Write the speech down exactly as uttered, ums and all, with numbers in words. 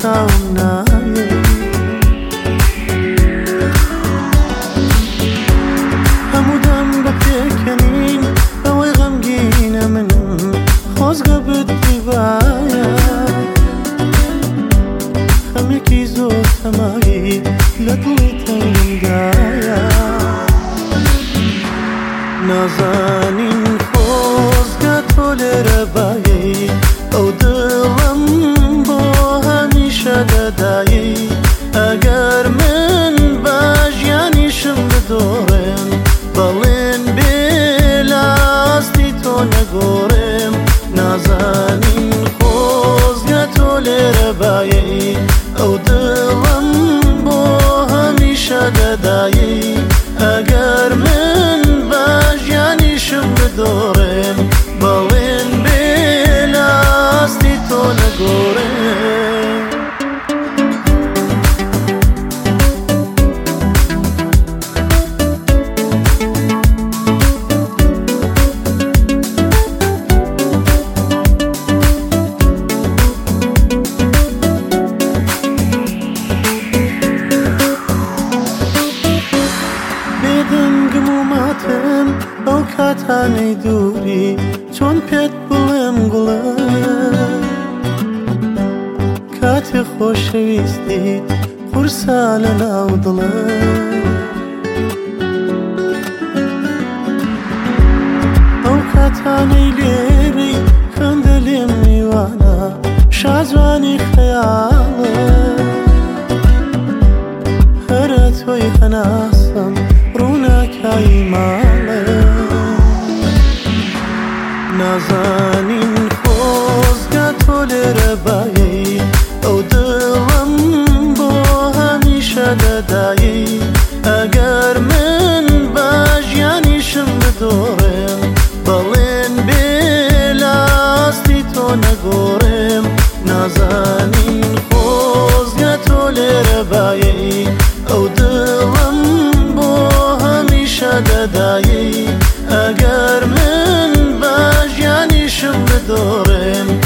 چاوم نایە هەموو دەم بە پێکەنین ئەوەی غەمگینە من خۆزگە بتیڤایە خەمێکی زۆر تەمایی لە دڵی تەنگدایە نازانین خۆزگە تۆ لێرە بایەی ئەو دڵم بۆ هەمیشە دەدایی ئەگەر من بە ژیانیشم بدۆڕێم بەڵێن بێ لاستی تۆ نەگۆڕێم نازانین خۆزگە تۆ لێرە بایەی ئەو دڵم بۆ هەمیشە دەدایی ئەگەر من بە ژیانیشم بدۆڕێم بەڵێن بێ لاستی تۆ نەگۆڕێم بێدەنگم و ماتم ئەو کاتانەی دووری چۆن پێت بڵێم گوڵە کاتێ خۆشەویستیت قورسا لە ناو دڵە ئەو کاتانەی لێرەی خەندە لێم میوانە شازوانی خەیاڵە هەرە تۆی هەناسم ڕووناکایی ماڵە نازانین خۆزگە تۆ لێرە بایەی ئەو دڵم بۆ هەمیشە دەدایی ئەگەر من بە ژیانیشم بدۆڕێم بەڵێن بێ لاستی تۆ نەگۆڕێم نازانین خۆزگە تۆ لێرە بایەی ئەو دڵم بۆ هەمیشە دەدایی ئەگەر من بە ژیانیشم بدۆڕێم